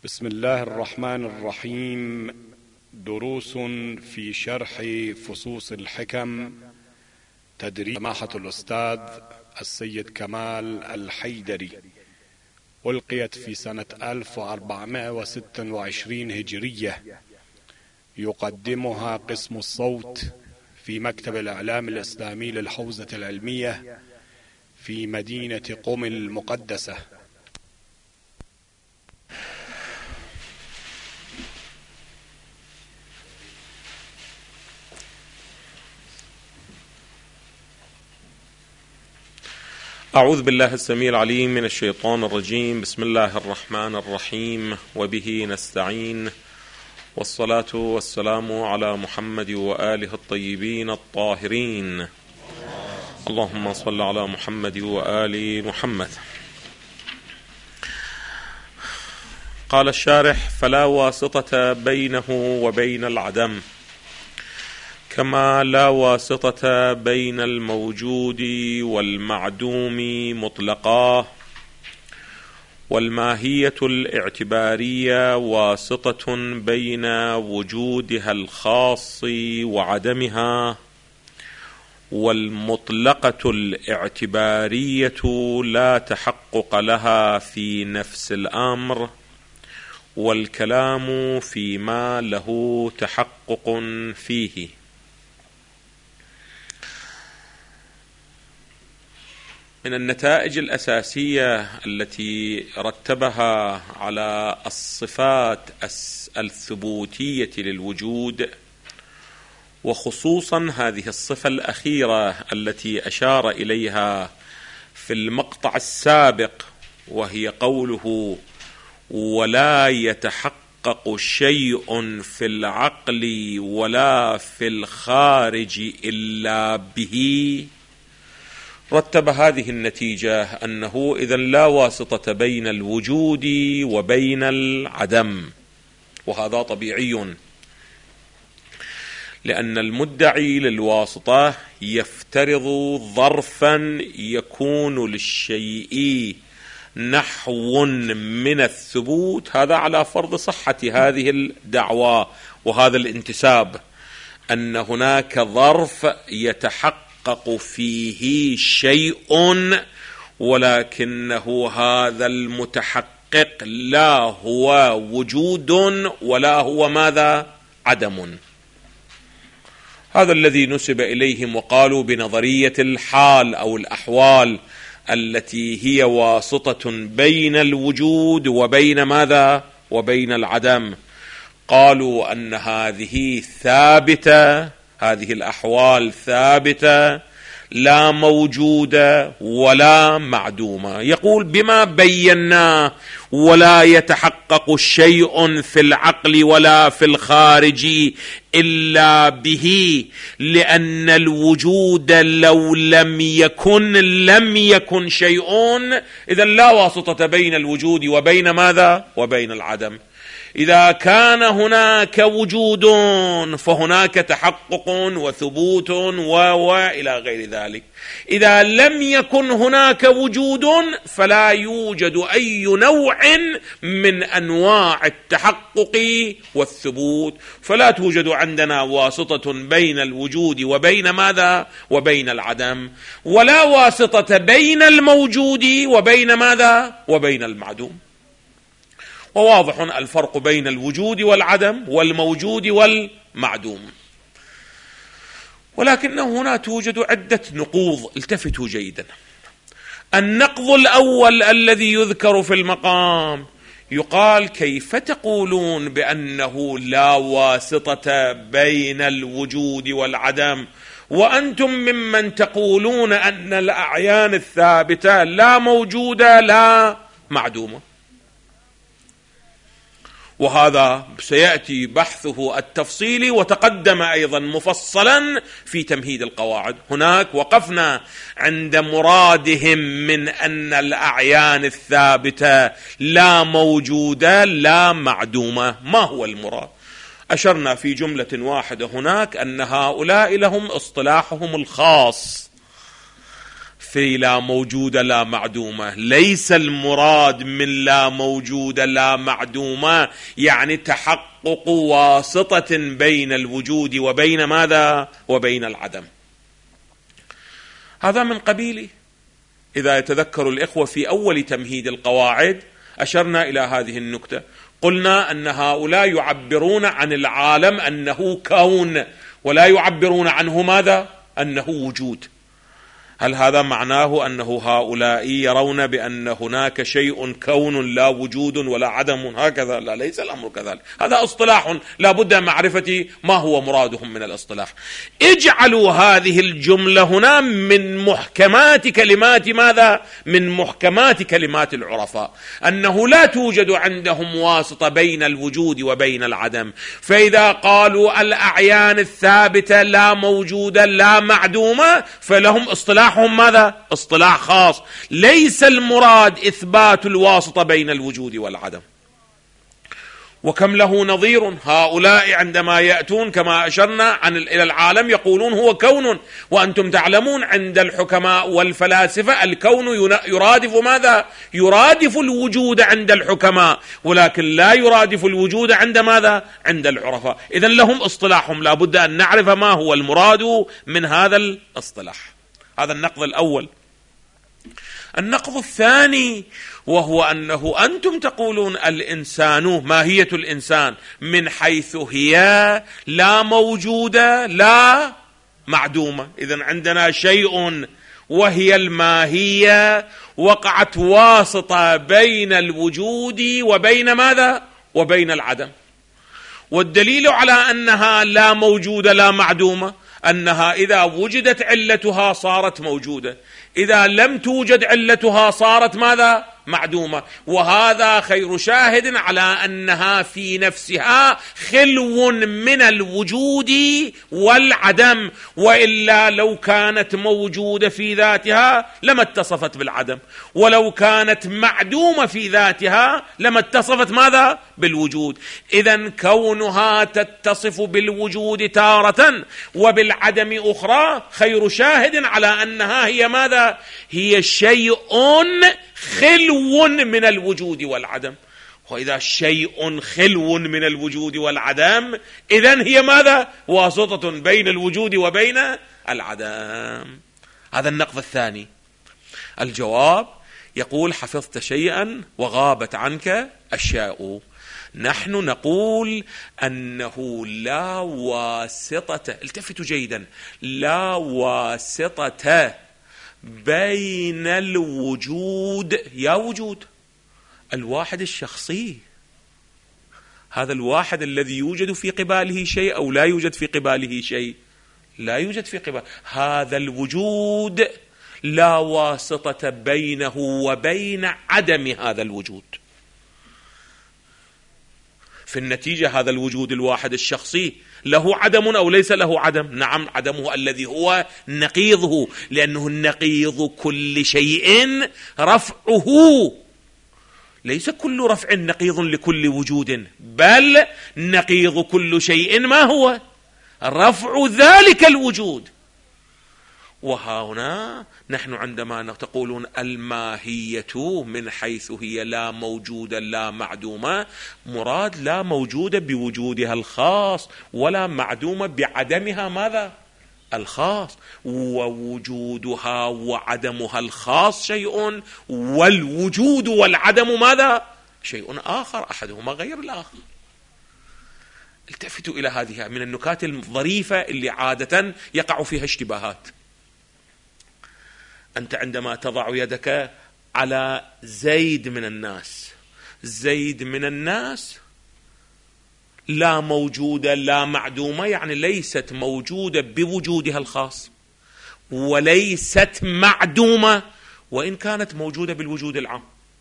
بسم الله الرحمن الرحيم. دروس في شرح فصوص الحكم، تدريس سماحة الأستاذ السيد كمال الحيدري، ألقيت في سنة 1426 هجرية. يقدمها قسم الصوت في مكتب الإعلام الإسلامي للحوزة العلمية في مدينة قم المقدسة. أعوذ بالله السميع العليم من الشيطان الرجيم. بسم الله الرحمن الرحيم، وبه نستعين، والصلاة والسلام على محمد وآله الطيبين الطاهرين. اللهم صل على محمد وآل محمد. قال الشارح: فلا واسطة بينه وبين العدم، كما لا واسطة بين الموجود والمعدوم مطلقا، والماهية الاعتبارية واسطة بين وجودها الخاص وعدمها، والمطلقة الاعتبارية لا تحقق لها في نفس الأمر، والكلام فيما له تحقق فيه. من النتائج الأساسية التي رتبها على الصفات الثبوتية للوجود، وخصوصا هذه الصفة الأخيرة التي أشار إليها في المقطع السابق، وهي قوله: ولا يتحقق شيء في العقل ولا في الخارج إلا به. رتب هذه النتيجة أنه إذن لا واسطة بين الوجود وبين العدم، وهذا طبيعي، لأن المدعي للواسطة يفترض ظرفا يكون للشيء نحو من الثبوت، هذا على فرض صحة هذه الدعوة وهذا الانتساب، أن هناك ظرف يتحقق فيه شيء، ولكنه هذا المتحقق لا هو وجود ولا هو ماذا؟ عدم. هذا الذي نسب إليهم وقالوا بنظرية الحال أو الأحوال، التي هي واسطة بين الوجود وبين ماذا؟ وبين العدم. قالوا أن هذه ثابتة، هذه الأحوال ثابتة، لا موجودة ولا معدومة. يقول بما بينا: ولا يتحقق شيء في العقل ولا في الخارج إلا به، لأن الوجود لو لم يكن شيء، إذن لا واسطة بين الوجود وبين ماذا؟ وبين العدم. إذا كان هناك وجود فهناك تحقق وثبوت وإلى غير ذلك. إذا لم يكن هناك وجود فلا يوجد أي نوع من أنواع التحقق والثبوت، فلا توجد عندنا واسطة بين الوجود وبين ماذا؟ وبين العدم، ولا واسطة بين الموجود وبين ماذا؟ وبين المعدوم. وواضح الفرق بين الوجود والعدم والموجود والمعدوم، ولكن هنا توجد عدة نقوض. التفتوا جيدا. النقض الأول الذي يذكر في المقام، يقال: كيف تقولون بأنه لا واسطة بين الوجود والعدم وأنتم ممن تقولون أن الأعيان الثابتة لا موجودة لا معدومة؟ وهذا سيأتي بحثه التفصيلي، وتقدم أيضا مفصلا في تمهيد القواعد. هناك وقفنا عند مرادهم من أن الأعيان الثابتة لا موجودة لا معدومة. ما هو المراد؟ أشرنا في جملة واحدة هناك أن هؤلاء لهم اصطلاحهم الخاص في لا موجودة لا معدومة. ليس المراد من لا موجودة لا معدومة يعني تحقق واسطة بين الوجود وبين ماذا؟ وبين العدم. هذا من قبيل، إذا يتذكر الإخوة في أول تمهيد القواعد أشرنا إلى هذه النكتة، قلنا أن هؤلاء يعبرون عن العالم أنه كون، ولا يعبرون عنه ماذا؟ أنه وجود. هل هذا معناه أنه هؤلاء يرون بأن هناك شيء كون لا وجود ولا عدم هكذا؟ لا، ليس الأمر كذلك. هذا اصطلاح لا بد من معرفة ما هو مرادهم من الاصطلاح. اجعلوا هذه الجملة هنا من محكمات كلمات ماذا؟ من محكمات كلمات العرفاء، أنه لا توجد عندهم واسطة بين الوجود وبين العدم. فإذا قالوا الأعيان الثابتة لا موجودة لا معدومة فلهم اصطلاحهم ماذا؟ اصطلاح خاص. ليس المراد إثبات الواسطة بين الوجود والعدم. وكم له نظير. هؤلاء عندما يأتون كما أشرنا إلى العالم يقولون هو كون، وأنتم تعلمون عند الحكماء والفلاسفة الكون يرادف ماذا؟ يرادف الوجود عند الحكماء، ولكن لا يرادف الوجود عند ماذا؟ عند العرفاء. إذن لهم اصطلاحهم، لا بد أن نعرف ما هو المراد من هذا الاصطلاح. هذا النقض الأول. النقض الثاني وهو أنه أنتم تقولون الإنسان، ماهية الإنسان من حيث هي لا موجودة لا معدومة. إذن عندنا شيء وهي الماهية، وقعت واسطة بين الوجود وبين ماذا؟ وبين العدم. والدليل على أنها لا موجودة لا معدومة أنها إذا وجدت علتها صارت موجودة، إذا لم توجد علتها صارت ماذا؟ معدومة. وهذا خير شاهد على أنها في نفسها خلو من الوجود والعدم، وإلا لو كانت موجودة في ذاتها لما اتصفت بالعدم، ولو كانت معدومة في ذاتها لما اتصفت ماذا؟ بالوجود. إذن كونها تتصف بالوجود تارة وبالعدم أخرى خير شاهد على أنها هي ماذا؟ هي شيء خلو من الوجود والعدم. وإذا شيء خلو من الوجود والعدم إذن هي ماذا؟ واسطة بين الوجود وبين العدم. هذا النقض الثاني. الجواب يقول حفظت شيئا وغابت عنك أشياء. نحن نقول أنه لا واسطة، التفتوا جيدا، لا واسطة بين الوجود، يا وجود الواحد الشخصي، هذا الواحد الذي يوجد في قباله شيء أو لا يوجد في قباله شيء، لا يوجد في قباله هذا الوجود، لا واسطة بينه وبين عدم هذا الوجود. في النتيجة هذا الوجود الواحد الشخصي له عدم أو ليس له عدم؟ نعم، عدمه الذي هو نقيضه، لأنه النقيض كل شيء رفعه، ليس كل رفع نقيض لكل وجود، بل نقيض كل شيء ما هو؟ رفع ذلك الوجود. وهنا نحن عندما تقولون الماهية من حيث هي لا موجودة لا معدومة، مراد لا موجودة بوجودها الخاص ولا معدومة بعدمها ماذا؟ الخاص. ووجودها وعدمها الخاص شيء، والوجود والعدم ماذا؟ شيء آخر، أحدهما غير الآخر. التفتوا إلى هذه من النكات الظريفة اللي عادة يقع فيها اشتباهات. أنت عندما تضع يدك على زيد من الناس، زيد من الناس لا موجودة لا معدومة، يعني ليست موجودة بوجودها الخاص وليست معدومة، وإن كانت موجودة بالوجود العام.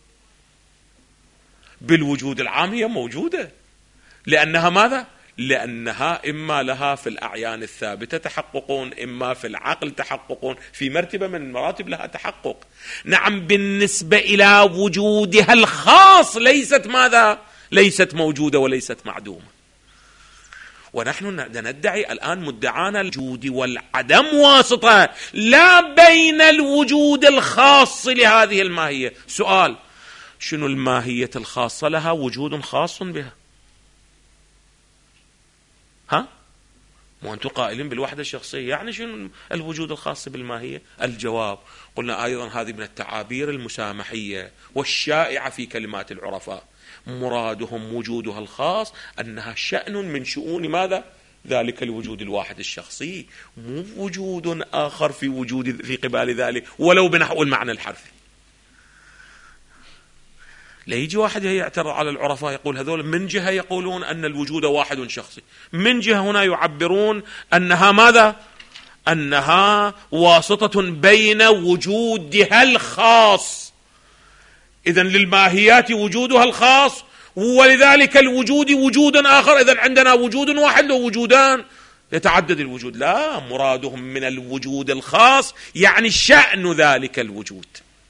بالوجود العام هي موجودة، لأنها ماذا؟ لأنها إما لها في الأعيان الثابتة تحققون، إما في العقل تحققون، في مرتبة من المراتب لها تحقق. نعم، بالنسبة إلى وجودها الخاص ليست ماذا؟ ليست موجودة وليست معدومة. ونحن ندعي الآن مدعانا الوجود والعدم واسطة لا بين الوجود الخاص لهذه الماهية. سؤال: شنو الماهية الخاصة لها؟ وجود خاص بها. وأنتم قائلين بالوحدة الشخصية، يعني شنو الوجود الخاص بالماهية؟ الجواب: قلنا أيضا هذه من التعابير المسامحية والشائعة في كلمات العرفاء. مرادهم وجودها الخاص أنها شأن من شؤون ماذا؟ ذلك الوجود الواحد الشخصي، مو وجود آخر في قبال ذلك ولو بنحو المعنى الحرفي. لا يجي واحد يعترض على العرفاء يقول هذول من جهة يقولون أن الوجود واحد شخصي، من جهة هنا يعبرون أنها ماذا؟ أنها واسطة بين وجودها الخاص. إذن للماهيات وجودها الخاص، ولذلك الوجود وجود آخر. إذن عندنا وجود واحد ووجودان، يتعدد الوجود. لا، مرادهم من الوجود الخاص يعني شأن ذلك الوجود،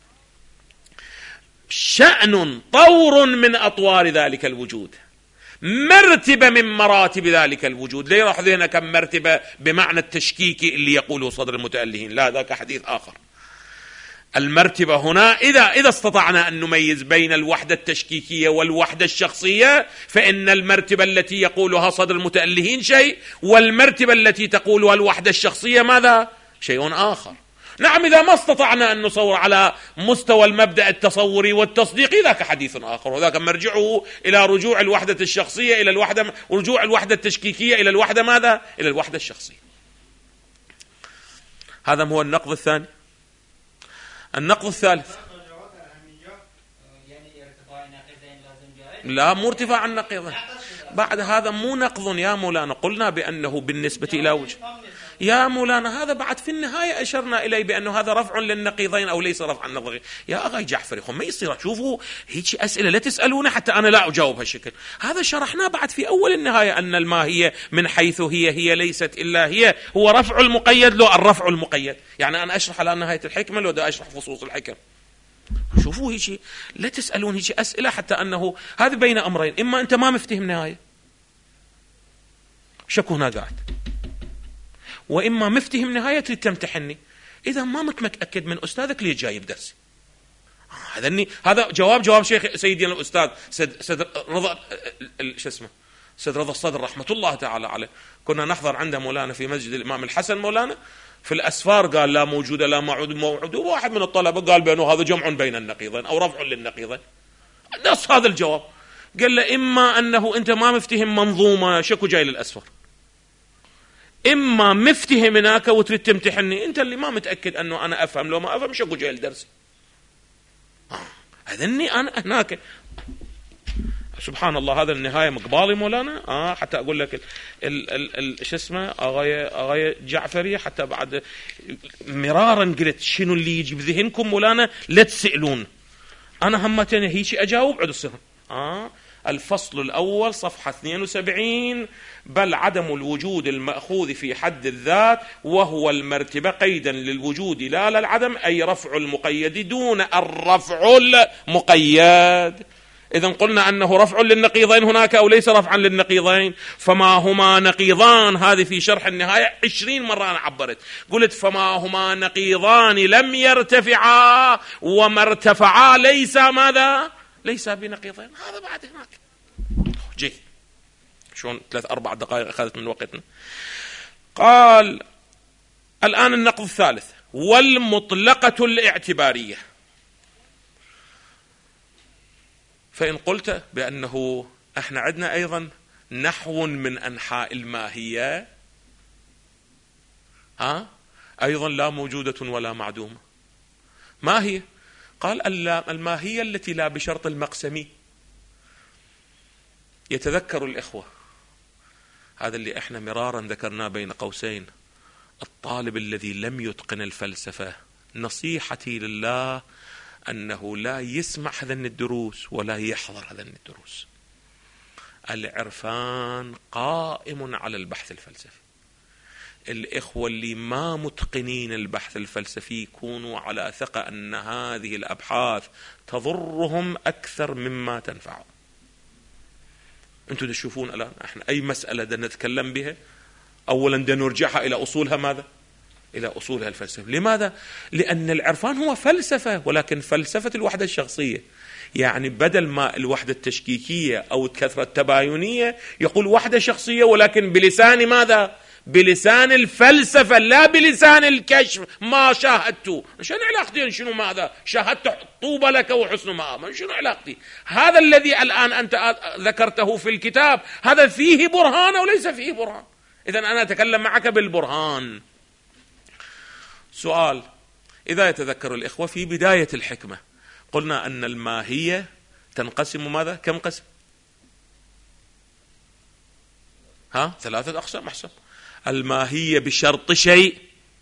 شأن طور من أطوار ذلك الوجود، مرتبة من مراتب ذلك الوجود. لا يروح ذهنك كم مرتبة بمعنى التشكيكي اللي يقوله صدر المتألهين، لا، ذاك حديث آخر. المرتبة هنا إذا استطعنا أن نميز بين الوحدة التشكيكية والوحدة الشخصية، فإن المرتبة التي يقولها صدر المتألهين شيء، والمرتبة التي تقولها الوحدة الشخصية ماذا؟ شيء آخر. نعم، إذا ما استطعنا أن نصور على مستوى المبدأ التصوري والتصديقي ذاك حديث آخر، وذاك مرجعه إلى رجوع الوحدة الشخصية إلى الوحدة، ورجوع الوحدة التشكيكية إلى الوحدة ماذا؟ إلى الوحدة الشخصية. هذا هو النقض الثاني. النقض الثالث: لا، مو ارتفاع النقيضين. بعد هذا مو نقض يا مولانا، قلنا بأنه بالنسبة إلى وجه يا مولانا، هذا بعد في النهاية أشرنا إليه بأنه هذا رفع للنقيضين أو ليس رفع النقيضين. يا أخي جعفر ما يصير، شوفوا هيك أسئلة لا تسألونه حتى أنا لا أجاوب هالشكل. هذا شرحناه بعد في أول النهاية أن الماهية من حيث هي ليست إلا هي، هو رفع المقيد له الرفع المقيد. يعني أنا أشرح على نهاية الحكمة لو دا أشرح فصوص الحكم. شوفوا هيك لا تسألون هيك أسئلة حتى أنه هذا بين أمرين: إما أنت ما مفتهم نهاية شكو هنا قاعد، وإما مفتهم نهاية تريد تمتحني. إذا ما متأكد من أستاذك ليه جايب درسي؟ هذا جواب شيخ سيدي الأستاذ سيد رضا سيد رضا الصدر رحمة الله تعالى عليه. كنا نحضر عنده مولانا في مسجد الإمام الحسن مولانا في الأسفار، قال لا موجود لا موعود، وواحد من الطلبة قال بأنه هذا جمع بين النقيضين أو رفع للنقيضين. نص هذا الجواب، قال له إما أنه أنت ما مفتهم منظومة شكو جاي للأسفار، إما مفتهم هناك وتريد تمتحني. أنت اللي ما متأكد أنه أنا أفهم، لو ما أفهم شكو جاي الدرس. أذني أنا هناك. سبحان الله، هذا النهاية مقبالي مولانا. حتى أقول لك شو اسمه أغاية جعفري، حتى بعد مرارا قلت شنو اللي يجي بذهنكم مولانا لا تسألون، أنا همتين هيك أجاوب عد الصهر. الفصل الأول صفحة 72: بل عدم الوجود المأخوذ في حد الذات وهو المرتبة قيدا للوجود لا للعدم، أي رفع المقيد دون الرفع المقيد. إذن قلنا أنه رفع للنقيضين هناك أو ليس رفعا للنقيضين. فما هما نقيضان؟ هذه في شرح النهاية 20 مرة أنا عبرت، قلت فما هما نقيضان لم يرتفعا وما ارتفعا ليس ماذا؟ ليس بنقيضين. هذا بعد هناك جيد. شلون 3-4 دقائق أخذت من وقتنا. قال الآن النقض الثالث: والمطلقة الاعتبارية. فإن قلت بأنه احنا عندنا أيضا نحو من أنحاء الماهية أيضا لا موجودة ولا معدومة، ما هي؟ قال الماهية التي لا بشرط المقسمي. يتذكر الإخوة هذا اللي احنا مرارا ذكرناه بين قوسين: الطالب الذي لم يتقن الفلسفة نصيحتي لله أنه لا يسمع هذين الدروس ولا يحضر هذين الدروس. العرفان قائم على البحث الفلسفي. الإخوة اللي ما متقنين البحث الفلسفي يكونوا على ثقة أن هذه الأبحاث تضرهم أكثر مما تنفعهم. أنتم تشوفون الآن احنا أي مسألة نتكلم بها أولا نرجعها إلى أصولها ماذا؟ إلى أصولها الفلسفة. لماذا؟ لأن العرفان هو فلسفة، ولكن فلسفة الوحدة الشخصية. يعني بدل ما الوحدة التشكيكية أو الكثرة التباينية يقول وحدة شخصية، ولكن بلسان ماذا؟ بلسان الفلسفة لا بلسان الكشف. ما شاهدت، شنو علاقتي؟ شنو ماذا؟ شاهدت طوبى لك وحسن مآب، شنو علاقتي؟ هذا الذي الآن أنت ذكرته في الكتاب هذا فيه برهان أو ليس فيه برهان؟ إذن أنا أتكلم معك بالبرهان. سؤال: إذا يتذكر الإخوة في بداية الحكمة قلنا أن الماهية تنقسم ماذا؟ كم قسم؟ 3 أقسام. أحسن. الماهية بشرط شيء،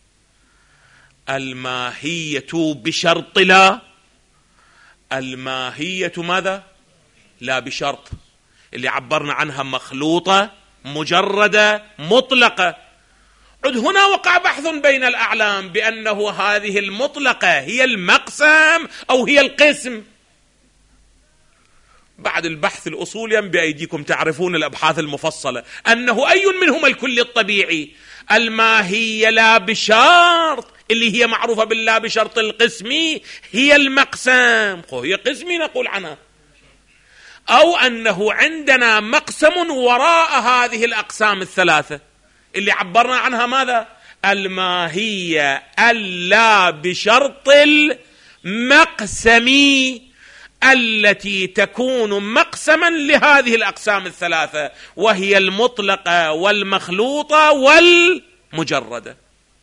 الماهية بشرط لا، الماهية ماذا؟ لا بشرط، اللي عبرنا عنها مخلوطة مجردة مطلقة. عد هنا وقع بحث بين الأعلام بأنه هذه المطلقة هي المقسم أو هي القسم. بعد البحث الأصولي بأيديكم تعرفون الأبحاث المفصلة أنه أي منهما الكل الطبيعي. الماهية لا بشرط اللي هي معروفة بالله بشرط القسمي هي المقسم، هي قسمي نقول عنها، أو أنه عندنا مقسم وراء هذه الأقسام الثلاثة اللي عبرنا عنها ماذا؟ الماهية اللا بشرط المقسم التي تكون مقسما لهذه الأقسام الثلاثة، وهي المطلقة والمخلوطة والمجردة.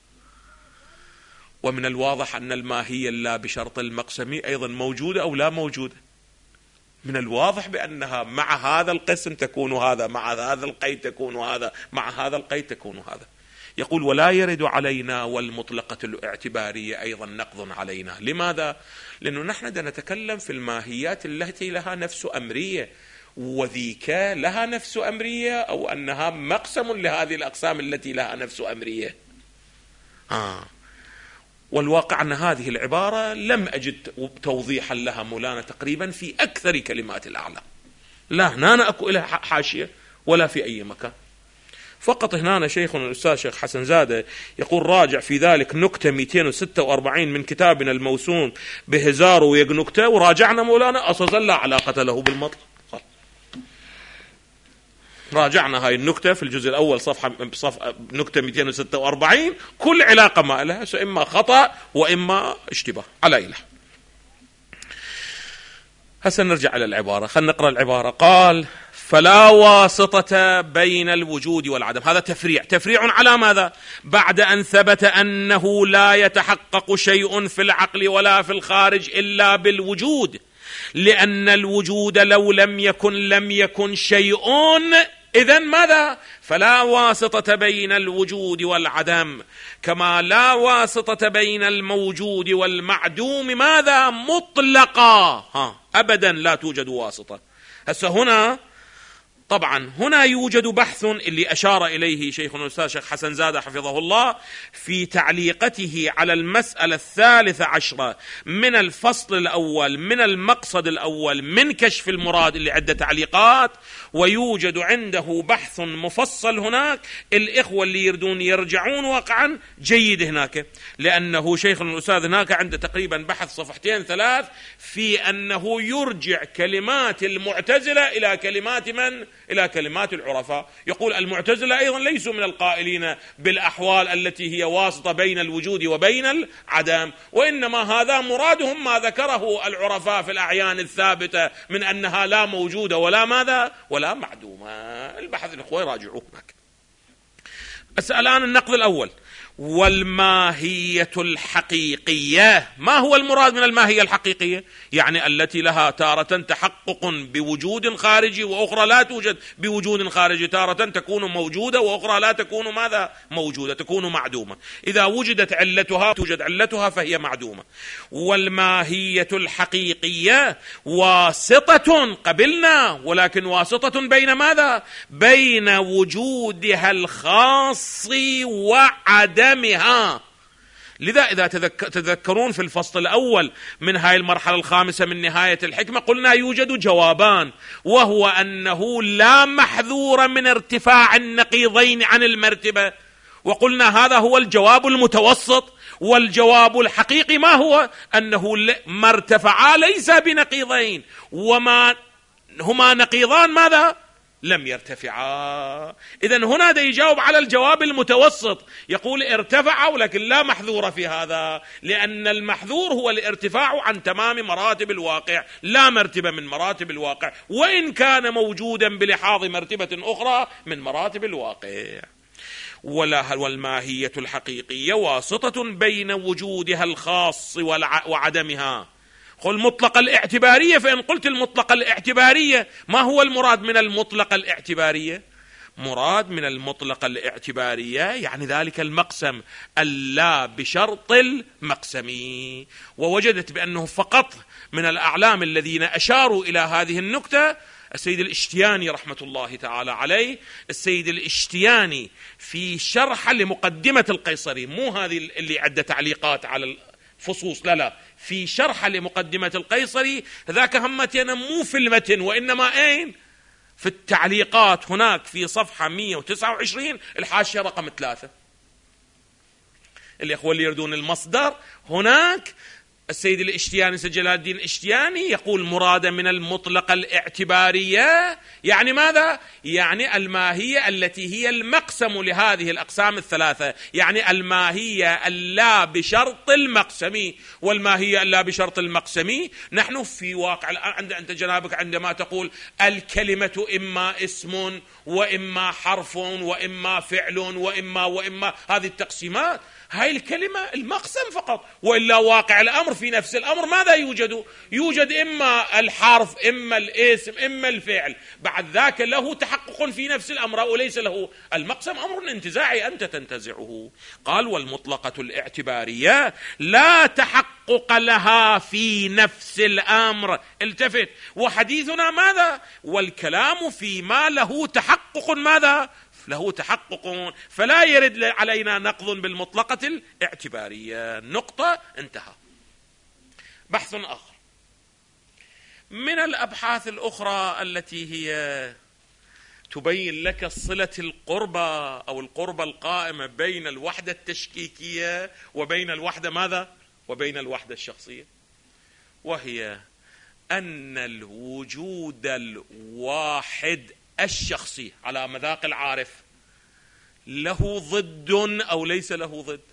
ومن الواضح أن الماهية اللا بشرط المقسم أيضا موجودة أو لا موجودة. من الواضح بأنها مع هذا القسم تكون هذا، مع هذا القيد تكون هذا، مع هذا القيد تكون هذا. يقول: ولا يرد علينا والمطلقة الاعتبارية أيضا نقض علينا. لماذا؟ لأنه نحن نتكلم في الماهيات التي لها نفس أمرية، وذيك لها نفس أمرية، أو أنها مقسم لهذه الأقسام التي لها نفس أمرية. والواقع أن هذه العبارة لم أجد توضيحا لها مولانا تقريبا في أكثر كلمات الأعلام، لا هنا أكو لها حاشية ولا في أي مكان. فقط هنا شيخنا الأستاذ شيخ حسن زادة يقول: راجع في ذلك نكتة 246 من كتابنا الموسوم بهزار ويق نكتة، وراجعنا مولانا أصلا لا علاقة له بالمطلق. راجعنا هاي النكتة في الجزء الأول صفحة نكتة 246، كل علاقة ما لها، إما خطأ وإما اشتباه على إله. هسه نرجع إلى العبارة، خلينا نقرأ العبارة. قال: فلا واسطة بين الوجود والعدم. هذا تفريع على ماذا؟ بعد أن ثبت أنه لا يتحقق شيء في العقل ولا في الخارج إلا بالوجود، لأن الوجود لو لم يكن شيء. إذن ماذا؟ فلا واسطة بين الوجود والعدم، كما لا واسطة بين الموجود والمعدوم ماذا؟ مطلقا. أبدا لا توجد واسطة. هسه هنا طبعا هنا يوجد بحث اللي أشار إليه شيخنا الأستاذ شيخ حسن زادة حفظه الله في تعليقته على المسألة 13 من الفصل الأول من المقصد الأول من كشف المراد اللي عدة تعليقات، ويوجد عنده بحث مفصل هناك. الإخوة اللي يردون يرجعون واقعا جيد هناك، لأنه شيخنا الأستاذ هناك عنده تقريبا بحث 2-3 في أنه يرجع كلمات المعتزلة إلى كلمات من؟ إلى كلمات العرفاء. يقول المعتزلة أيضا ليسوا من القائلين بالأحوال التي هي واسطة بين الوجود وبين العدم، وإنما هذا مرادهم ما ذكره العرفاء في الأعيان الثابتة من أنها لا موجودة ولا ماذا؟ ولا معدومة. البحث الأخوة راجعوه هناك. بس الآن النقد الأول: والماهية الحقيقية. ما هو المراد من الماهية الحقيقية؟ يعني التي لها تارة تحقق بوجود خارجي وأخرى لا توجد بوجود خارجي، تارة تكون موجودة وأخرى لا تكون ماذا؟ موجودة، تكون معدومة. إذا وجدت علتها توجد علتها فهي معدومة. والماهية الحقيقية واسطة، قبلنا، ولكن واسطة بين ماذا؟ بين وجودها الخاص وعدمها، لذا إذا تذكرون في الفصل الأول من هاي المرحلة الخامسة من نهاية الحكمة قلنا يوجد جوابان، وهو أنه لا محذور من ارتفاع النقيضين عن المرتبة، وقلنا هذا هو الجواب المتوسط. والجواب الحقيقي ما هو؟ أنه ما ارتفعا ليس بنقيضين، وما هما نقيضان ماذا؟ لم يرتفعا. إذن هنا دا يجاوب على الجواب المتوسط، يقول ارتفع ولكن لا محذور في هذا، لأن المحذور هو الارتفاع عن تمام مراتب الواقع، لا مرتبة من مراتب الواقع، وإن كان موجودا بلحاظ مرتبة أخرى من مراتب الواقع. والماهية الحقيقية واسطة بين وجودها الخاص وعدمها. قل مطلق الاعتبارية، فإن قلت المطلق الاعتبارية ما هو المراد من المطلق الاعتبارية؟ مراد من المطلق الاعتبارية يعني ذلك المقسم اللا بشرط المقسم. ووجدت بأنه فقط من الأعلام الذين أشاروا إلى هذه النكتة السيد الاشتياني رحمة الله تعالى عليه. السيد الاشتياني في شرح لمقدمة القيصري، مو هذه اللي عدة تعليقات على الفصوص، لا، في شرح لمقدمة القيصري، ذاك همتنا مو في المتن وإنما أين؟ في التعليقات. هناك في صفحة 129 الحاشية رقم 3. الإخوة اللي يردون المصدر، هناك السيد الاشتياني سيد جلال الدين الاشتياني يقول مراد من المطلق الاعتبارية يعني ماذا؟ يعني الماهية التي هي المقسم لهذه الأقسام الثلاثة، يعني الماهية اللا بشرط المقسم. والماهية اللا بشرط المقسم نحن في واقع أنت جنابك عندما تقول الكلمة إما اسم وإما حرف وإما فعل وإما هذه التقسيمات، هاي الكلمة المقسم فقط، وإلا واقع الأمر في نفس الأمر ماذا يوجد؟ يوجد إما الحرف إما الاسم إما الفعل، بعد ذاك له تحقق في نفس الأمر وليس له المقسم، أمر انتزاعي أنت تنتزعه. قال والمطلقة الاعتبارية لا تحقق لها في نفس الأمر. التفت، وحديثنا ماذا؟ والكلام فيما له تحقق ماذا؟ له تحقق، فلا يرد علينا نقض بالمطلقة الاعتبارية. نقطة، انتهى. بحث آخر من الأبحاث الأخرى التي هي تبين لك صلة القربة أو القربة القائمة بين الوحدة التشكيكية وبين الوحدة ماذا؟ وبين الوحدة الشخصية، وهي أن الوجود الواحد الشخصي على مذاق العارف له ضد أو ليس له ضد؟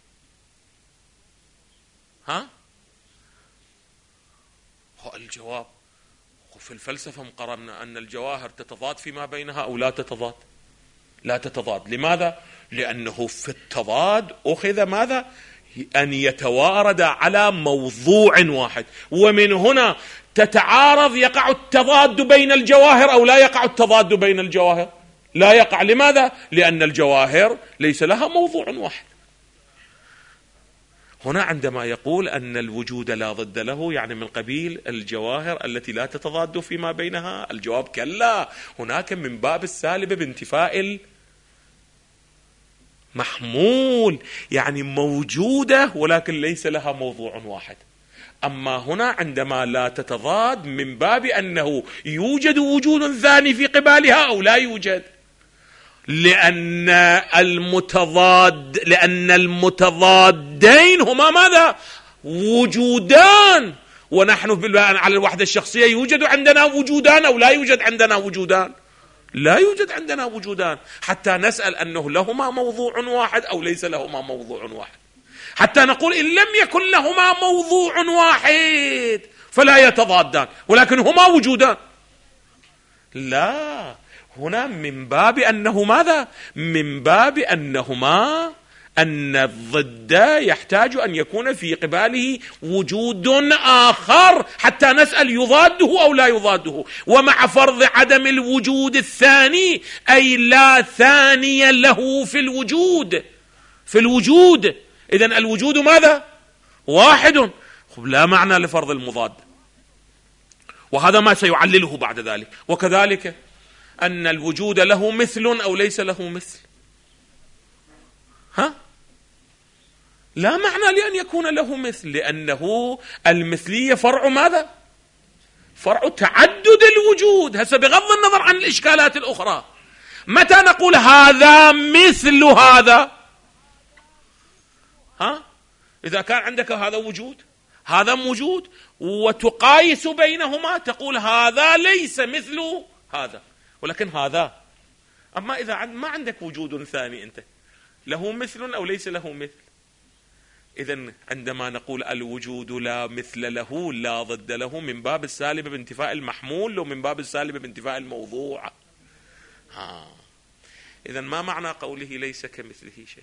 هو الجواب في الفلسفة مقررنا أن الجواهر تتضاد فيما بينها أو لا تتضاد؟ لا تتضاد. لماذا؟ لأنه في التضاد أخذ ماذا؟ أن يتوارد على موضوع واحد، ومن هنا تتعارض. يقع التضاد بين الجواهر أو لا يقع التضاد بين الجواهر؟ لا يقع. لماذا؟ لأن الجواهر ليس لها موضوع واحد. هنا عندما يقول أن الوجود لا ضد له يعني من قبيل الجواهر التي لا تتضاد فيما بينها، الجواب كلا، هناك من باب السالب بانتفاء المحمول، يعني موجودة ولكن ليس لها موضوع واحد. أما هنا عندما لا تتضاد من باب أنه يوجد وجود ثاني في قبالها أو لا يوجد، لأن المتضادين هما ماذا؟ وجودان. ونحن على الوحدة الشخصية يوجد عندنا وجودان أو لا يوجد عندنا وجودان؟ لا يوجد عندنا وجودان، حتى نسأل أنه لهما موضوع واحد أو ليس لهما موضوع واحد، حتى نقول إن لم يكن لهما موضوع واحد فلا يتضادان ولكن هما وجودان. لا، هنا من باب أنه ماذا؟ من باب أنهما أن الضد يحتاج أن يكون في قباله وجود آخر حتى نسأل يضاده أو لا يضاده. ومع فرض عدم الوجود الثاني أي لا ثاني له في الوجود، إذن الوجود ماذا؟ واحد، لا معنى لفرض المضاد، وهذا ما سيعلله بعد ذلك. وكذلك أن الوجود له مثل أو ليس له مثل؟ لا معنى لأن يكون له مثل، لأنه المثلية فرع ماذا؟ فرع تعدد الوجود. هسه بغض النظر عن الإشكالات الأخرى، متى نقول هذا مثل هذا؟ إذا كان عندك هذا وجود هذا موجود وتقايس بينهما تقول هذا ليس مثل هذا، ولكن هذا. أما إذا ما عندك وجود ثاني أنت له مثل أو ليس له مثل، إذن عندما نقول الوجود لا مثل له لا ضد له، من باب السالب بانتفاء المحمول ومن باب السالب بانتفاء الموضوع. إذن ما معنى قوله ليس كمثله شيء؟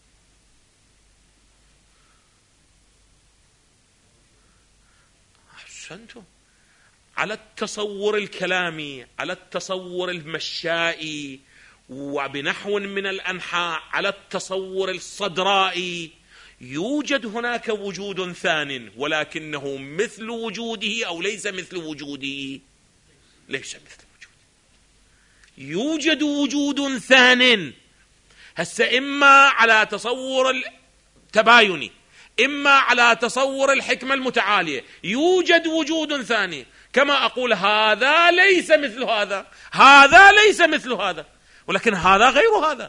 أحسنتم. على التصور الكلامي، على التصور المشائي وبنحو من الأنحاء، على التصور الصدرائي، يوجد هناك وجود ثان، ولكنه مثل وجوده أو ليس مثل وجوده؟ ليس مثل وجوده. يوجد وجود ثان، هسه إما على تصور التبايني إما على تصور الحكمة المتعالية، يوجد وجود ثاني. كما أقول هذا ليس مثل هذا، هذا ليس مثل هذا، ولكن هذا غير هذا.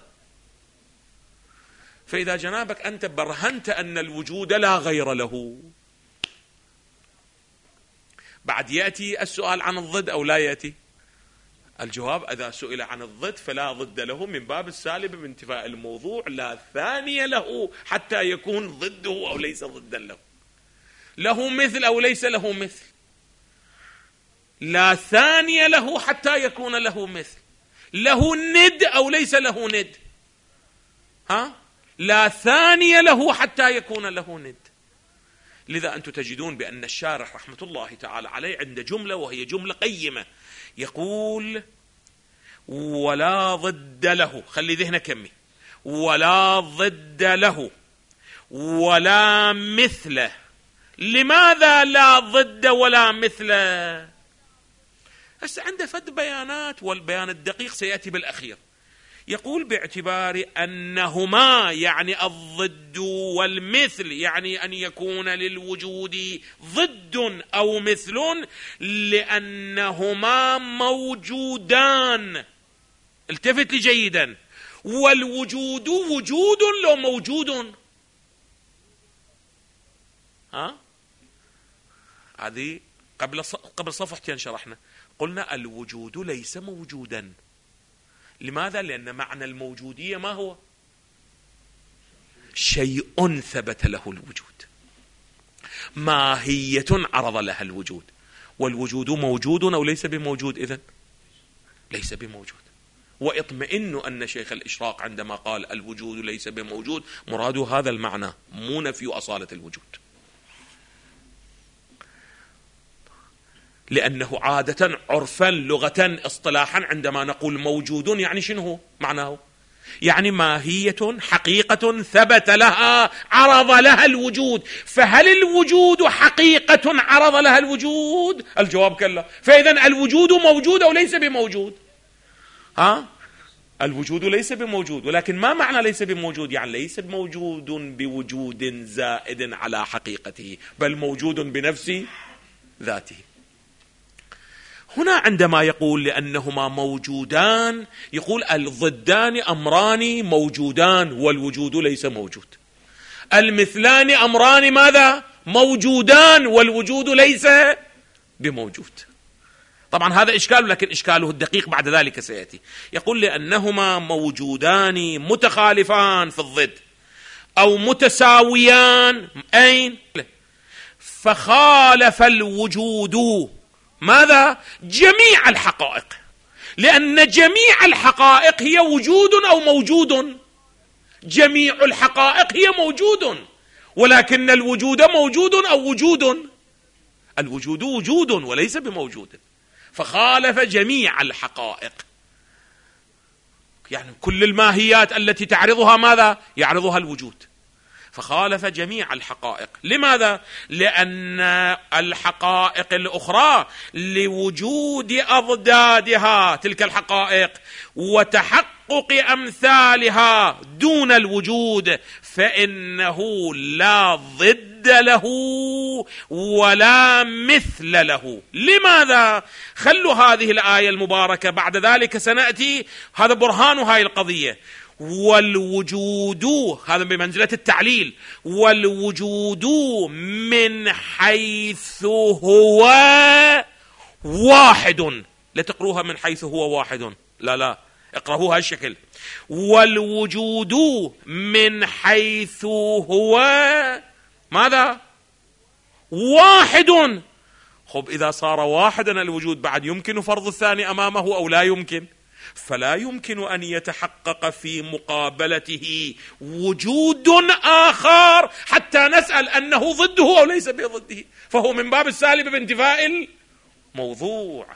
فإذا جنابك أنت برهنت أن الوجود لا غير له، بعد يأتي السؤال عن الضد أو لا يأتي؟ الجواب إذا سئل عن الضد فلا ضد له من باب السالب بانتفاء الموضوع، لا ثاني له حتى يكون ضده أو ليس ضدا له. له مثل أو ليس له مثل، لا ثاني له حتى يكون له مثل. له ند أو ليس له ند، لا ثاني له حتى يكون له ند. لذا أنتم تجدون بأن الشارح رحمة الله تعالى عليه عند جملة وهي جملة قيمة، يقول ولا ضد له، خلي ذهنك كمي، ولا ضد له ولا مثله. لماذا لا ضد ولا مثله؟ هسه عنده فد بيانات، والبيان الدقيق سيأتي بالأخير. يقول باعتبار أنهما يعني الضد والمثل، يعني أن يكون للوجود ضد أو مثل لأنهما موجودان. التفت لي جيدا، والوجود وجود لو موجود. هذه قبل صفحتين شرحنا، قلنا الوجود ليس موجودا. لماذا؟ لأن معنى الموجودية ما هو؟ شيء ثبت له الوجود، ماهية عرض لها الوجود. والوجود موجود أو ليس بموجود؟ إذن ليس بموجود. واطمئنوا أن شيخ الإشراق عندما قال الوجود ليس بموجود مراده هذا المعنى، مو نفي أصالة الوجود. لأنه عادة عرفا لغة اصطلاحا عندما نقول موجود يعني شنو معناه؟ يعني ماهية حقيقة ثبت لها عرض لها الوجود. فهل الوجود حقيقة عرض لها الوجود؟ الجواب كلا. فإذا الوجود موجود أو ليس بموجود؟ الوجود ليس بموجود، ولكن ما معنى ليس بموجود؟ يعني ليس موجود بوجود زائد على حقيقته، بل موجود بنفس ذاته. هنا عندما يقول لأنهما موجودان، يقول الضدان أمران موجودان والوجود ليس موجود. المثلان أمران ماذا؟ موجودان والوجود ليس بموجود. طبعا هذا إشكال، لكن إشكاله الدقيق بعد ذلك سيأتي. يقول لأنهما موجودان متخالفان في الضد أو متساويان أين؟ فخالف الوجود ماذا؟ جميع الحقائق، لأن جميع الحقائق هي وجود أو موجود. جميع الحقائق هي موجود، ولكن الوجود موجود أو وجود؟ الوجود وجود وليس بموجود. فخالف جميع الحقائق، يعني كل الماهيات التي تعرضها ماذا؟ يعرضها الوجود. فخالف جميع الحقائق. لماذا؟ لأن الحقائق الأخرى لوجود أضدادها تلك الحقائق وتحقق تحقق أمثالها دون الوجود فإنه لا ضد له ولا مثل له. لماذا؟ خلوا هذه الآية المباركة، بعد ذلك سنأتي، هذا برهان هاي القضية. والوجود هذا بمنزلة التعليل، والوجود من حيث هو واحد. لا تقروها من حيث هو واحد، لا اقرأوها هالشكل، والوجود من حيث هو ماذا؟ واحد. خب إذا صار واحدا الوجود بعد يمكن فرض الثاني أمامه أو لا يمكن؟ فلا يمكن أن يتحقق في مقابلته وجود آخر حتى نسأل أنه ضده أو ليس بضده، فهو من باب السالب بانتفاء الموضوع.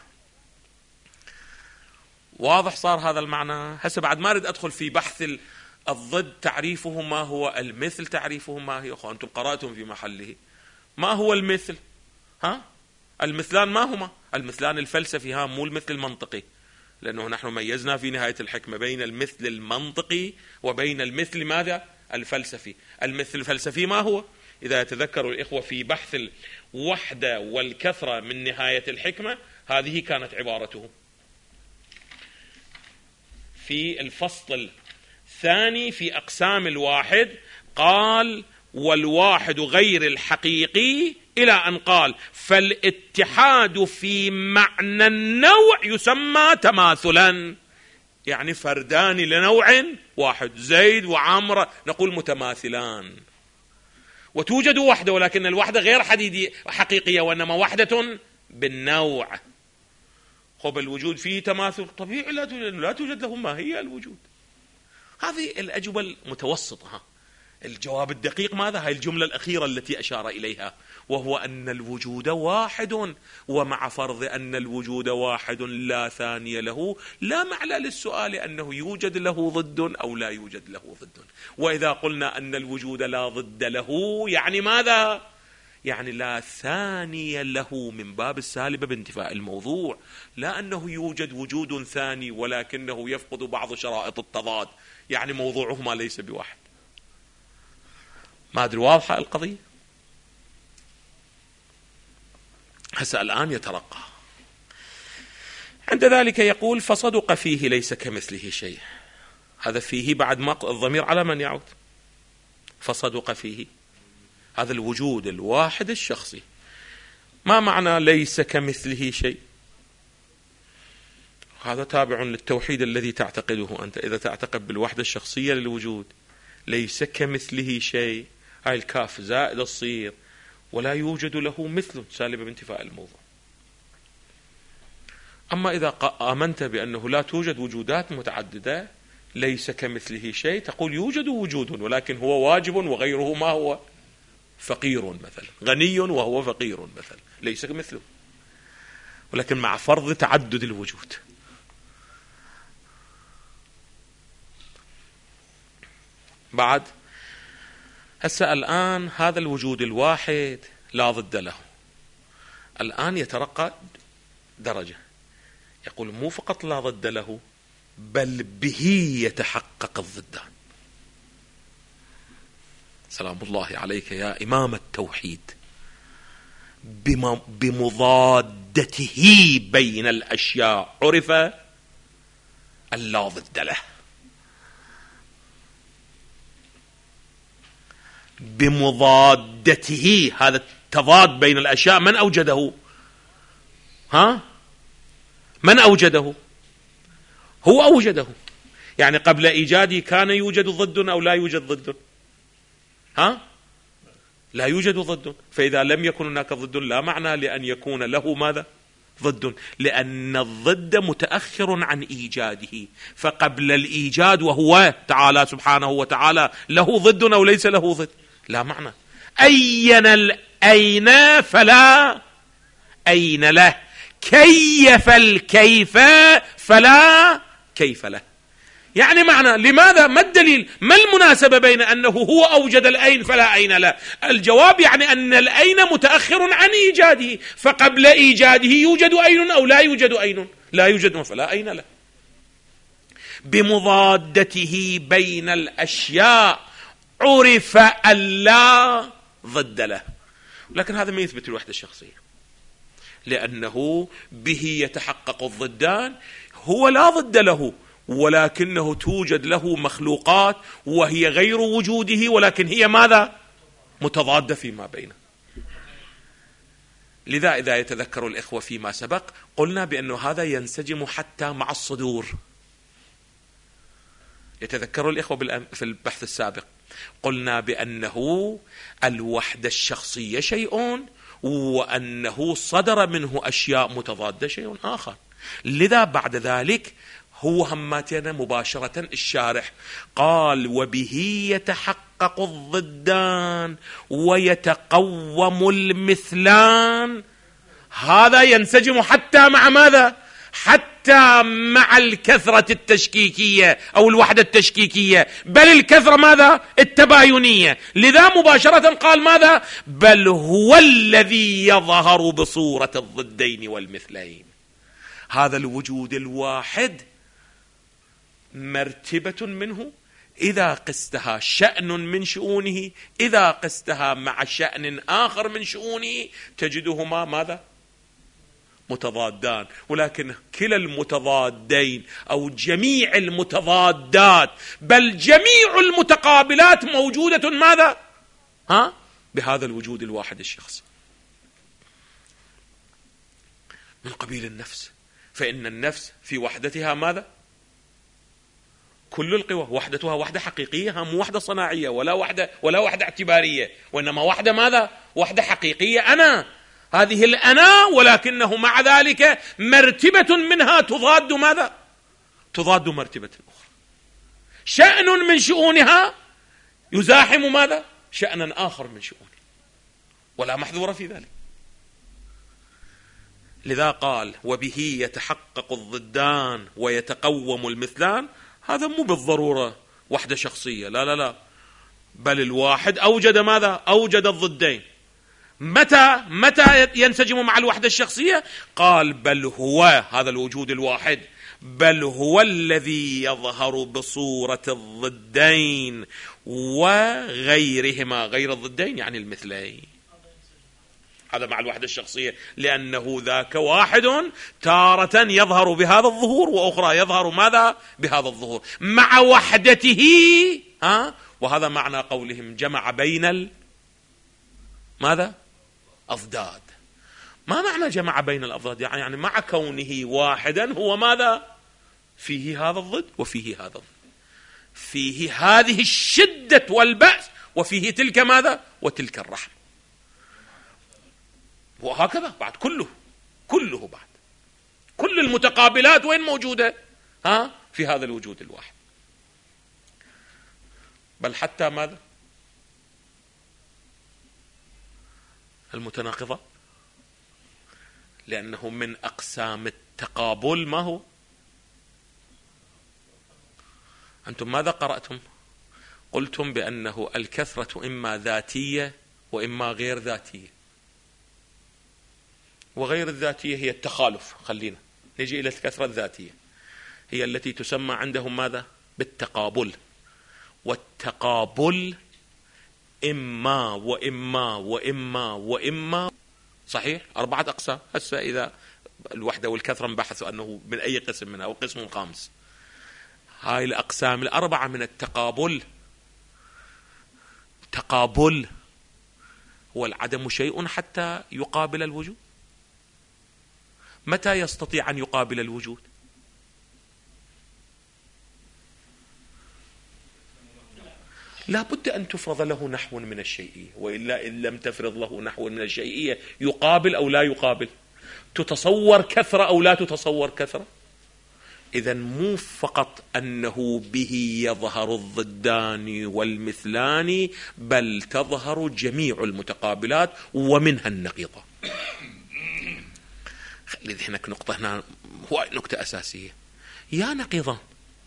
واضح صار هذا المعنى؟ هسه بعد ما أريد أدخل في بحث الضد تعريفه ما هو، المثل تعريفه ما هي. أخوان أنتم قرأتم في محله. ما هو المثل؟ المثلان ما هما؟ المثلان الفلسفي، مو المثل المنطقي، لأنه نحن ميزنا في نهاية الحكمة بين المثل المنطقي وبين المثل ماذا؟ الفلسفي. المثل الفلسفي ما هو؟ إذا يتذكروا الإخوة في بحث الوحدة والكثرة من نهاية الحكمة، هذه كانت عبارته في الفصل الثاني في أقسام الواحد. قال: والواحد غير الحقيقي، إلى أن قال: فالاتحاد في معنى النوع يسمى تماثلا، يعني فردان لنوع واحد، زيد وعمرو نقول متماثلان. وتوجد وحدة، ولكن الوحدة غير حقيقية، وإنما وحدة بالنوع. خب الوجود فيه تماثل طبيعي، لا توجد له ما هي الوجود. هذه الأجوبة المتوسطة. الجواب الدقيق ماذا؟ هاي الجملة الأخيرة التي أشار إليها، وهو أن الوجود واحد، ومع فرض أن الوجود واحد لا ثاني له، لا معنى للسؤال أنه يوجد له ضد أو لا يوجد له ضد. وإذا قلنا أن الوجود لا ضد له يعني ماذا؟ يعني لا ثاني له من باب السالب بانتفاء الموضوع، لا أنه يوجد وجود ثاني ولكنه يفقد بعض شرائط التضاد، يعني موضوعهما ليس بواحد. ما أدري واضحة القضية؟ هسه الآن يترقى. عند ذلك يقول: فصدق فيه ليس كمثله شيء. هذا فيه بعد ما الضمير على من يعود؟ فصدق فيه، هذا الوجود الواحد الشخصي. ما معنى ليس كمثله شيء؟ هذا تابع للتوحيد الذي تعتقده أنت. إذا تعتقد بالوحدة الشخصية للوجود، ليس كمثله شيء، هاي الكاف زائد الصير، ولا يوجد له مثل، سالب بانتفاء الموضوع. أما إذا آمنت بأنه لا توجد وجودات متعددة، ليس كمثله شيء، تقول يوجد وجود ولكن هو واجب وغيره ما هو؟ فقير مثلا، غني وهو فقير مثلا، ليس كمثله، ولكن مع فرض تعدد الوجود. بعد هسه الآن هذا الوجود الواحد لا ضد له. الآن يترقى درجة، يقول مو فقط لا ضد له، بل به يتحقق الضدان. سلام الله عليك يا إمام التوحيد. بمضادته بين الأشياء عرف اللا ضد له. بمضادته، هذا التضاد بين الأشياء من أوجده؟ من أوجده؟ هو أوجده. يعني قبل إيجاده كان يوجد ضد أو لا يوجد ضد؟ لا يوجد ضد. فإذا لم يكن هناك ضد لا معنى لأن يكون له ماذا؟ ضد، لأن الضد متأخر عن إيجاده. فقبل الإيجاد وهو تعالى سبحانه وتعالى له ضد أو ليس له ضد؟ لا معنى. أين الأين فلا أين له، كيف الكيف فلا كيف له. يعني معنى لماذا؟ ما الدليل؟ ما المناسبة بين أنه هو أوجد الأين فلا أين له؟ الجواب يعني أن الأين متأخر عن إيجاده، فقبل إيجاده يوجد أين أو لا يوجد أين؟ لا يوجد فلا أين له. بمضادته بين الأشياء عرف ألا ضد له. لكن هذا ما يثبت الوحدة الشخصية، لأنه به يتحقق الضدان، هو لا ضد له، ولكنه توجد له مخلوقات وهي غير وجوده، ولكن هي ماذا؟ متضادة فيما بينه. لذا إذا يتذكر الإخوة فيما سبق قلنا بأنه هذا ينسجم حتى مع الصدور. يتذكروا الإخوة في البحث السابق قلنا بأنه الوحدة الشخصية شيء، وأنه صدر منه أشياء متضادة شيء آخر. لذا بعد ذلك هو هماتنا مباشرة الشارح قال وبه يتحقق الضدان ويتقوم المثلان. هذا ينسجم حتى مع ماذا؟ حتى مع الكثرة التشكيكية أو الوحدة التشكيكية، بل الكثرة ماذا؟ التباينية. لذا مباشرة قال ماذا؟ بل هو الذي يظهر بصورة الضدين والمثلين. هذا الوجود الواحد مرتبة منه إذا قستها شأن من شؤونه، إذا قستها مع شأن آخر من شؤونه تجدهما ماذا؟ متضادان. ولكن كلا المتضادين أو جميع المتضادات بل جميع المتقابلات موجودة ماذا؟ بهذا الوجود الواحد الشخصي. من قبيل النفس، فإن النفس في وحدتها ماذا؟ كل القوى وحدتها وحدة حقيقية، مو وحدة صناعية ولا وحدة اعتبارية، وإنما وحدة ماذا؟ وحدة حقيقية. أنا هذه الأنا، ولكنه مع ذلك مرتبة منها تضاد ماذا؟ تضاد مرتبة أخرى. شأن من شؤونها يزاحم ماذا؟ شأنا آخر من شؤونه، ولا محذور في ذلك. لذا قال وبه يتحقق الضدان ويتقوم المثلان. هذا مو بالضرورة وحدة شخصية، لا لا لا، بل الواحد أوجد ماذا؟ أوجد الضدين. متى ينسجم مع الوحدة الشخصية؟ قال بل هو، هذا الوجود الواحد، بل هو الذي يظهر بصورة الضدين وغيرهما، غير الضدين يعني المثلين. هذا مع الوحدة الشخصية، لأنه ذاك واحد تارة يظهر بهذا الظهور، وأخرى يظهر ماذا؟ بهذا الظهور مع وحدته. وهذا معنى قولهم جمع بين ماذا؟ أضداد. ما معنى جمع بين الأضداد؟ يعني مع كونه واحدا هو ماذا؟ فيه هذا الضد وفيه هذا الضد، فيه هذه الشدة والبأس وفيه تلك ماذا؟ وتلك الرحمة. وهكذا بعد كله بعد كل المتقابلات وين موجودة؟ في هذا الوجود الواحد. بل حتى ماذا؟ المتناقضة، لأنه من أقسام التقابل ما هو؟ أنتم ماذا قرأتم؟ قلتم بأنه الكثرة إما ذاتية وإما غير ذاتية، وغير الذاتية هي التخالف. خلينا نجي إلى الكثرة الذاتية، هي التي تسمى عندهم ماذا؟ بالتقابل. والتقابل إما وإما وإما وإما، صحيح؟ 4 أقسام. هسه إذا الوحدة والكثرة بحثوا أنه من أي قسم منها، أو قسم خامس. هاي الأقسام 4 من التقابل. تقابل والعدم شيء حتى يقابل الوجود. متى يستطيع أن يقابل الوجود؟ لا بد أن تفرض له نحو من الشيئية، وإلا إن لم تفرض له نحو من الشيئية يقابل أو لا يقابل، تتصور كثرة أو لا تتصور كثرة. إذن مو فقط أنه به يظهر الضدان والمثلان، بل تظهر جميع المتقابلات ومنها النقيضة. خلي ذهنك نقطة هنا، هو نقطة أساسية. يا نقيضان،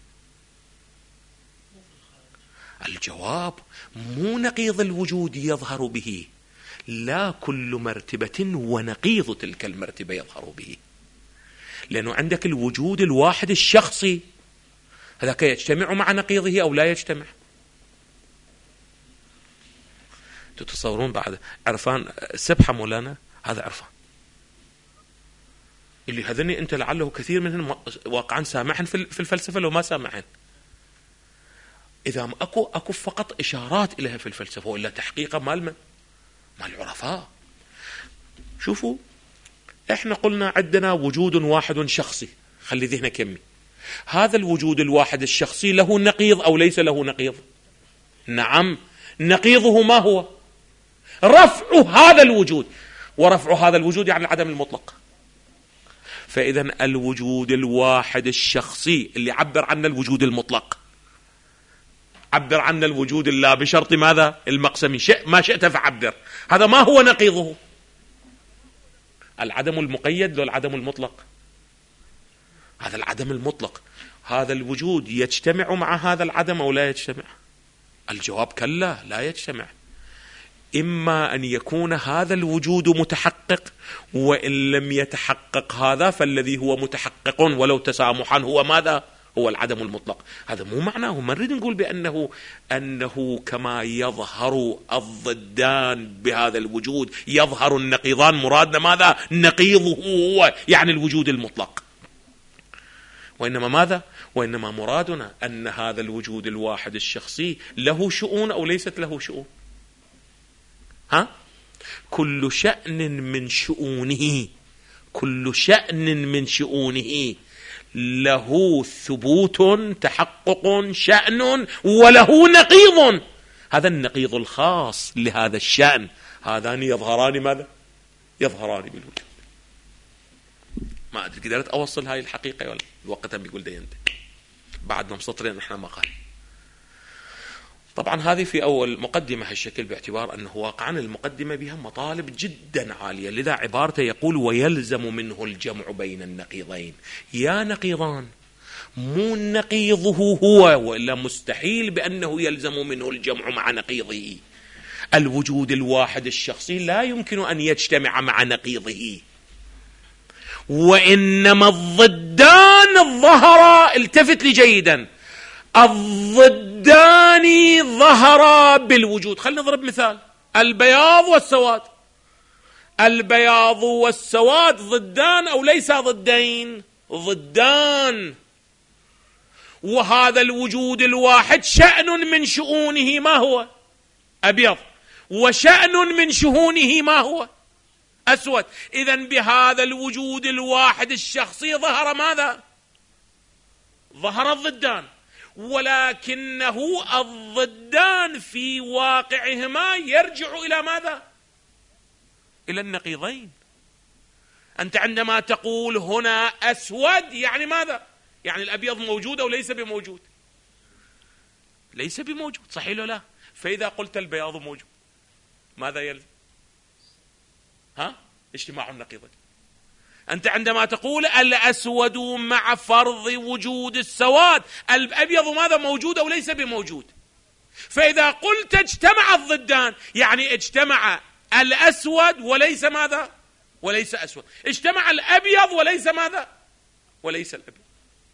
الجواب مو نقيض الوجود يظهر به، لا كل مرتبة ونقيض تلك المرتبة يظهر به. لأنه عندك الوجود الواحد الشخصي، هذاك يجتمع مع نقيضه أو لا يجتمع؟ تتصورون بعد عرفان سبحة مولانا، هذا عرفان اللي هذني أنت لعله كثير منهم واقعا سامحا في الفلسفة لو ما سامحا، إذا أكو فقط إشارات إليها في الفلسفة وإلا تحقيقا مال العرفاء. شوفوا، إحنا قلنا عندنا وجود واحد شخصي، خلي ذهنك يمي، هذا الوجود الواحد الشخصي له نقيض أو ليس له نقيض؟ نعم، نقيضه ما هو؟ رفع هذا الوجود، ورفع هذا الوجود يعني العدم المطلق. فإذا الوجود الواحد الشخصي اللي عبر عنه الوجود المطلق، عبر عنه الوجود الله بشرط ماذا؟ المقسمي، ما شئت فعبر، هذا ما هو نقيضه؟ العدم المقيد لو العدم المطلق؟ هذا العدم المطلق. هذا الوجود يجتمع مع هذا العدم أو لا يجتمع؟ الجواب كلا، لا يجتمع. إما أن يكون هذا الوجود متحقق، وإن لم يتحقق هذا فالذي هو متحقق ولو تسامحا هو ماذا؟ هو العدم المطلق. هذا مو معناه، ما نريد نقول أنه كما يظهر الضدان بهذا الوجود يظهر النقيضان، مرادنا ماذا؟ نقيضه هو يعني الوجود المطلق. وإنما ماذا؟ وإنما مرادنا أن هذا الوجود الواحد الشخصي له شؤون أو ليست له شؤون؟ كل شأن من شؤونه، كل شأن من شؤونه له ثبوت تحقق شأن وله نقيض، هذا النقيض الخاص لهذا الشأن، هذان يظهران ماذا؟ يظهران بالوجود. ما أدري قدرت أوصل هاي الحقيقة ولا الوقت بيقول دينتك بعدنا مسطرين احنا مقال. طبعا هذه في أول مقدمة هالشكل، باعتبار أنه واقعا المقدمة بها مطالب جدا عالية، لذا عبارته يقول ويلزم منه الجمع بين النقيضين. يا نقيضان، مو نقيضه هو، وإلا مستحيل بأنه يلزم منه الجمع مع نقيضه. الوجود الواحد الشخصي لا يمكن أن يجتمع مع نقيضه، وإنما الضدان الظهر، التفت لي جيدا، الضدان ظهر بالوجود. خلينا نضرب مثال، البياض والسواد. البياض والسواد ضدان أو ليس ضدين؟ ضدان. وهذا الوجود الواحد شأن من شؤونه ما هو؟ أبيض. وشأن من شؤونه ما هو؟ أسود. إذن بهذا الوجود الواحد الشخصي ظهر ماذا؟ ظهر الضدان، ولكنه الضدان في واقعهما يرجع إلى ماذا؟ إلى النقيضين. أنت عندما تقول هنا أسود يعني ماذا؟ يعني الأبيض موجود أو ليس بموجود؟ ليس بموجود، صحيح ولا لا؟ فإذا قلت البياض موجود ماذا يلزم؟ اجتماع النقيضين. أنت عندما تقول الأسود مع فرض وجود السواد، الأبيض ماذا؟ موجود أو ليس بموجود؟ فإذا قلت اجتمع الضدان يعني اجتمع الأسود وليس ماذا؟ وليس أسود. اجتمع الأبيض وليس ماذا؟ وليس الأبيض.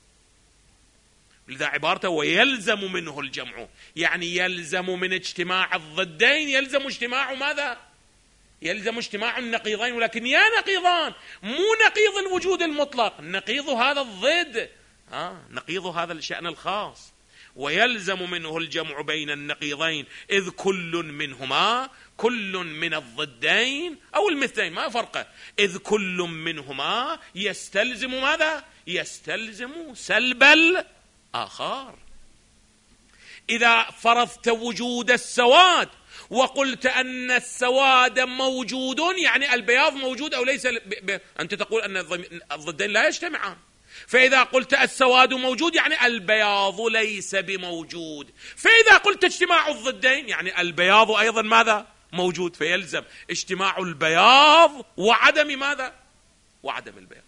لذا عبارته ويلزم منه الجمع، يعني يلزم من اجتماع الضدين يلزم اجتماع ماذا؟ يلزم اجتماع النقيضين. ولكن يا نقيضان، مو نقيض الوجود المطلق، نقيض هذا الضد، نقيض هذا الشأن الخاص. ويلزم منه الجمع بين النقيضين إذ كل منهما، كل من الضدين أو المثلين ما فرقه، إذ كل منهما يستلزم ماذا؟ يستلزم سلب الآخر. إذا فرضت وجود السواد وقلت أن السواد موجود يعني البياض موجود أو ليس أنت تقول أن الضدين لا يجتمعان. فإذا قلت السواد موجود يعني البياض ليس بموجود. فإذا قلت اجتماع الضدين يعني البياض أيضا ماذا؟ موجود. فيلزم اجتماع البياض وعدم ماذا؟ وعدم البياض.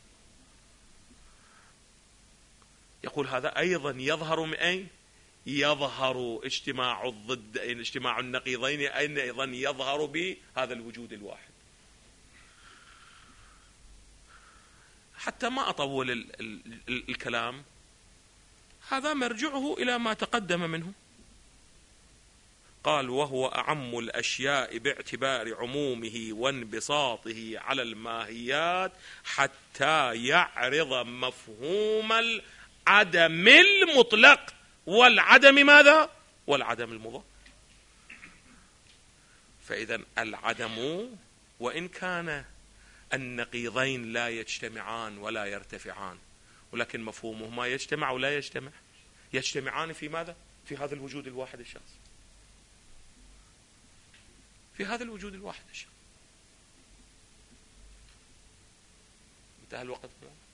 يقول هذا أيضا يظهر من أين؟ يظهر اجتماع الضدين، اجتماع النقيضين أيضا يظهر بهذا الوجود الواحد. حتى ما أطول الكلام، هذا مرجعه إلى ما تقدم منه. قال: وهو أعم الأشياء باعتبار عمومه وانبساطه على الماهيات حتى يعرض مفهوم العدم المطلق والعدم ماذا؟ والعدم المضاد. فإذا العدم وإن كان النقيضين لا يجتمعان ولا يرتفعان، ولكن مفهومهما يجتمع ولا يجتمع، يجتمعان في ماذا؟ في هذا الوجود الواحد الشخص، في هذا الوجود الواحد الشخص. انتهى الوقت.